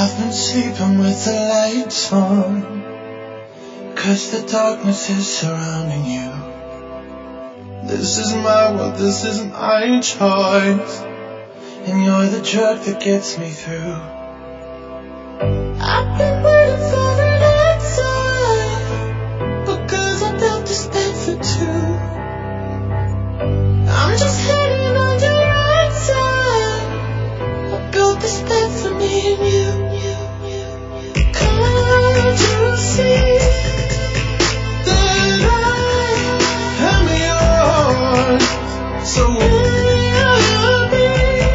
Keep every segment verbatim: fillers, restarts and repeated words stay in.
I've been sleeping with the lights on, 'cause the darkness is surrounding you. This is my world, this is my choice, and you're the drug that gets me through. I've been waiting for the right time, because I built this bed for two. I'm just hanging on your right side. I built this bed for me and you. Can't you see that I am yours? So will you be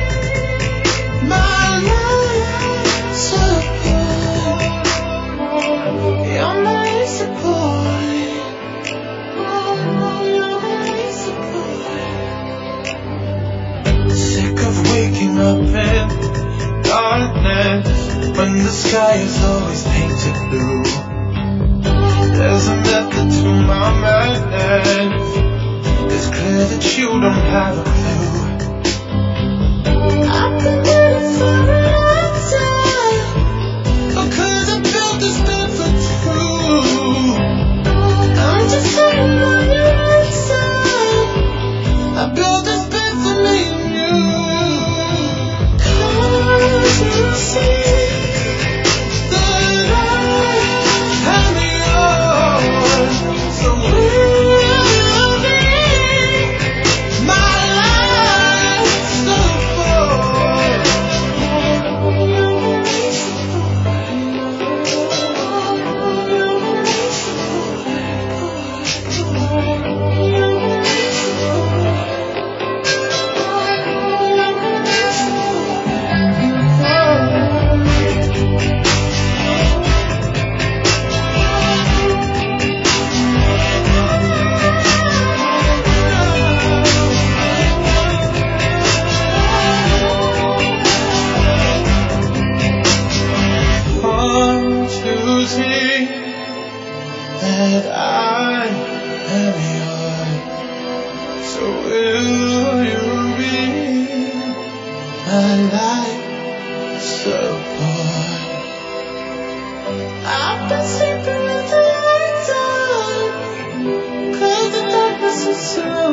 my life support? You're my support. You're my support. Sick of waking up in darkness when the sky is always painted blue. There's a method to my madness. It's clear that you don't have a clue. I've been waiting for the right time, because I built this bed for two. I'm just hanging on your right side. I built this bed for me and you. Can't you see that I am yours? So will you be my life support? Want to see that I am yours? So will you be my life support? I've been sleeping with the lights on, 'cause the darkness is surrounding